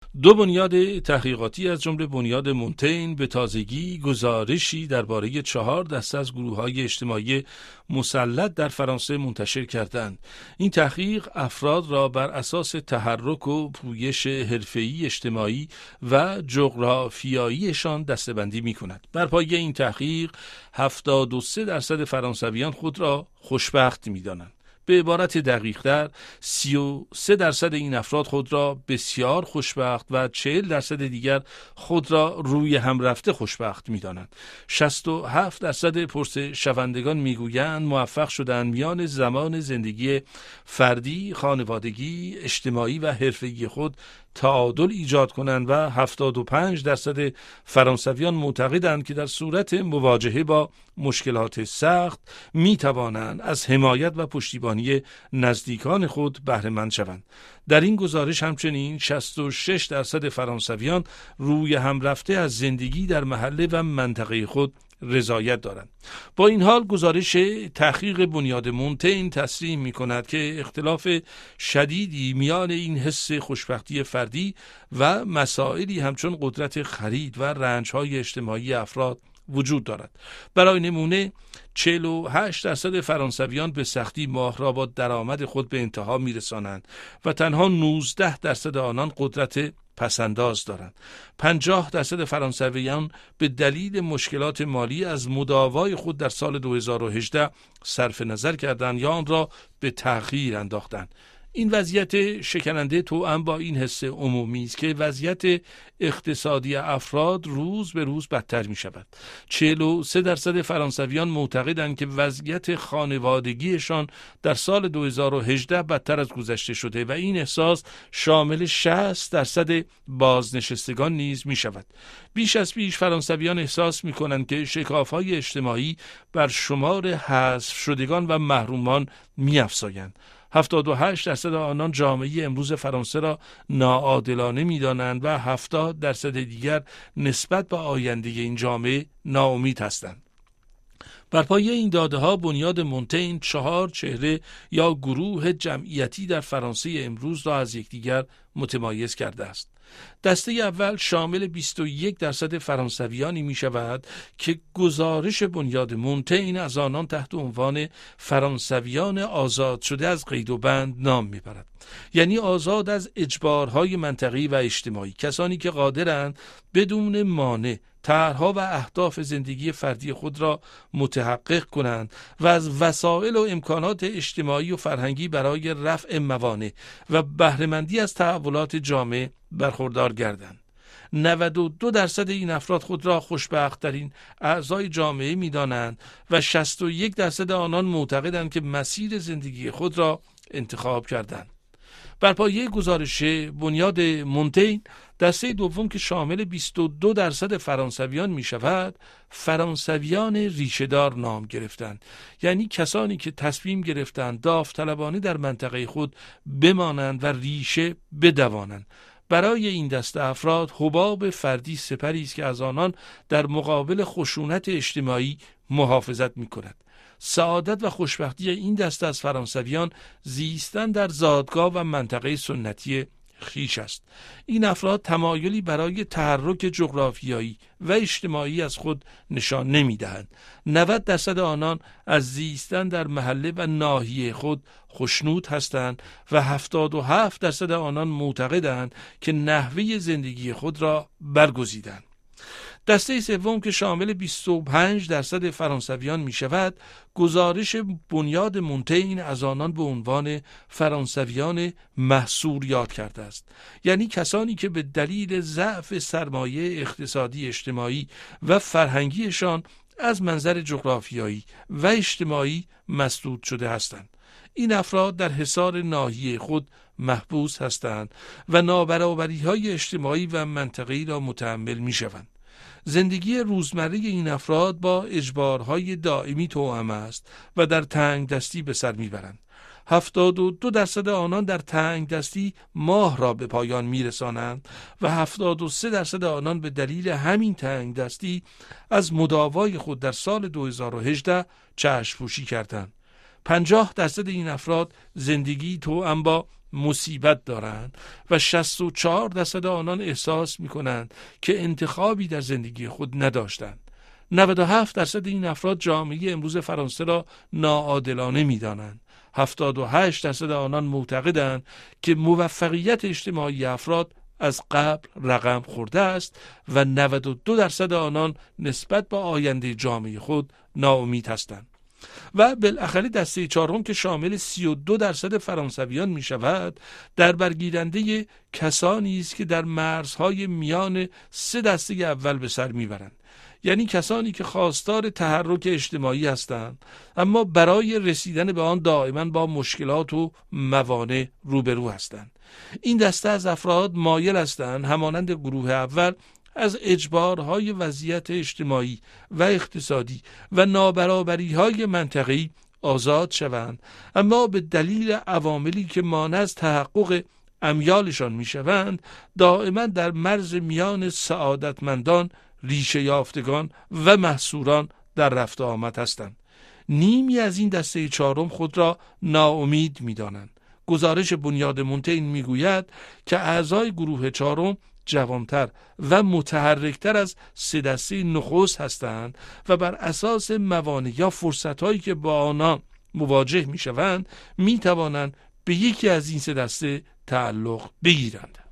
دو بنیاد تحقیقاتی از جمله بنیاد مونتین به تازگی گزارشی درباره 4 دسته از گروه‌های اجتماعی مسلط در فرانسه منتشر کردند. این تحقیق افراد را بر اساس تحرک و پویش حرفه‌ای اجتماعی و جغرافیاییشان دسته‌بندی می‌کند. بر پایه این تحقیق 73% فرانسویان خود را خوشبخت می‌دانند. به عبارت دقیق‌تر 33% این افراد خود را بسیار خوشبخت و 40% دیگر خود را روی هم رفته خوشبخت می‌دانند. 67% پرسش‌شوندگان می‌گویند موفق شدند میان زمان زندگی فردی، خانوادگی، اجتماعی و حرفه‌ای خود تعادل ایجاد کنند و 75% فرانسویان معتقدند که در صورت مواجهه با مشکلات سخت می توانند از حمایت و پشتیبانی نزدیکان خود بهره مند شوند. در این گزارش همچنین 66% فرانسویان روی هم رفته از زندگی در محله و منطقه خود رضایت دارند. با این حال گزارش تحقیق بنیاد مونتین تصریح می کند که اختلاف شدیدی میان این حس خوشبختی فردی و مسائلی همچون قدرت خرید و رنج‌های اجتماعی افراد وجود دارد. برای نمونه 48% فرانسویان به سختی ماه را با درآمد خود به انتها می‌رسانند و تنها 19% آنان قدرت پسنداز دارند. 50% فرانسویان به دلیل مشکلات مالی از مداوای خود در سال 2018 صرف نظر کردند یا آن را به تأخیر انداختند. این وضعیت شکننده توأم با این حس عمومی است که وضعیت اقتصادی افراد روز به روز بدتر می شود. 43% فرانسویان معتقدند که وضعیت خانوادگیشان در سال 2018 بدتر از گذشته شده و این احساس شامل 60% بازنشستگان نیز می شود. بیش از پیش فرانسویان احساس می کنند که شکاف‌های اجتماعی بر شمار حذف شدگان و محرومان می افزایند. 78% آنان جامعه امروز فرانسه را ناعادلانه می‌دانند و 70% دیگر نسبت به آینده این جامعه ناامید هستند. بر پایه این داده‌ها بنیاد مونتین 4 چهره یا گروه جمعیتی در فرانسه امروز را از یکدیگر متمایز کرده است. دسته اول شامل 21% فرانسویانی می شود که گزارش بنیاد مونتین از آنان تحت عنوان فرانسویان آزاد شده از قید و بند نام می برد. یعنی آزاد از اجبارهای منطقی و اجتماعی، کسانی که قادرند بدون مانع طرح‌ها و اهداف زندگی فردی خود را متحقق کنند و از وسایل و امکانات اجتماعی و فرهنگی برای رفع موانع و بهره‌مندی از تحولات جامعه برخوردار گردند. 92% این افراد خود را خوشبخت‌ترین اعضای جامعه می‌دانند و 61% آنان معتقدند که مسیر زندگی خود را انتخاب کردند. بر پایه گزارش بنیاد مونتین دسته دوم که شامل 22% فرانسویان می شود فرانسویان ریشه‌دار نام گرفتند، یعنی کسانی که تصمیم گرفتند داوطلبانه در منطقه خود بمانند و ریشه بدوانند. برای این دسته افراد حباب فردی سپری است که از آنان در مقابل خشونت اجتماعی محافظت می کند. سعادت و خوشبختی این دسته از فرانسویان زیستن در زادگاه و منطقه سنتی خویش است. این افراد تمایلی برای تحرک جغرافیایی و اجتماعی از خود نشان نمی‌دهند. 90% آنان از زیستن در محله و ناحیه خود خوشنود هستند و 77% آنان معتقدند که نحوه زندگی خود را برگزیدند. دسته سوم که شامل 25% فرانسویان می شود گزارش بنیاد مونتین از آنان به عنوان فرانسویان محصور یاد کرده است، یعنی کسانی که به دلیل ضعف سرمایه اقتصادی اجتماعی و فرهنگیشان از منظر جغرافیایی و اجتماعی مسدود شده هستند. این افراد در حصار ناحیه خود محبوس هستند و نابرابری‌های اجتماعی و منطقه‌ای را متحمل می‌شوند. زندگی روزمره این افراد با اجبارهای دائمی توأم است و در تنگ دستی به سر میبرند. 72% آنان در تنگ دستی ماه را به پایان میرسانند و 73% آنان به دلیل همین تنگ دستی از مداوای خود در سال 2018 چشم پوشی کردند. 50% این افراد زندگی توأم با مصیبت دارند و 64% آنان احساس می‌کنند که انتخابی در زندگی خود نداشتند. 97% این افراد جامعه امروز فرانسه را ناعادلانه می‌دانند. 78% آنان معتقدند که موفقیت اجتماعی افراد از قبل رقم خورده است و 92% آنان نسبت به آینده جامعه خود ناامید هستند. و بالاخره دسته چهارم که شامل 32% فرانسویان می شود در برگیرنده کسانی است که در مرزهای میان 3 دسته اول به سر می برند. یعنی کسانی که خواستار تحرک اجتماعی هستند اما برای رسیدن به آن دائما با مشکلات و موانع روبرو هستند. این دسته از افراد مایل هستند همانند گروه اول از اجبارهای وضعیت اجتماعی و اقتصادی و نابرابری‌های منطقه‌ای آزاد شوند، اما به دلیل عواملی که مانع از تحقق امیالشان میشوند دائما در مرز میان سعادتمندان، ریشه یافتگان و محصوران در رفت آمد هستند. نیمی از این دسته چهارم خود را ناامید می‌دانند. گزارش بنیاد مونتین میگوید که اعضای گروه چهارم جوانتر و متحرکتر از 3 دسته نخست هستند و بر اساس موانع یا فرصت‌هایی که با آنها مواجه می‌شوند می‌توانند به یکی از این 3 دسته تعلق بگیرند.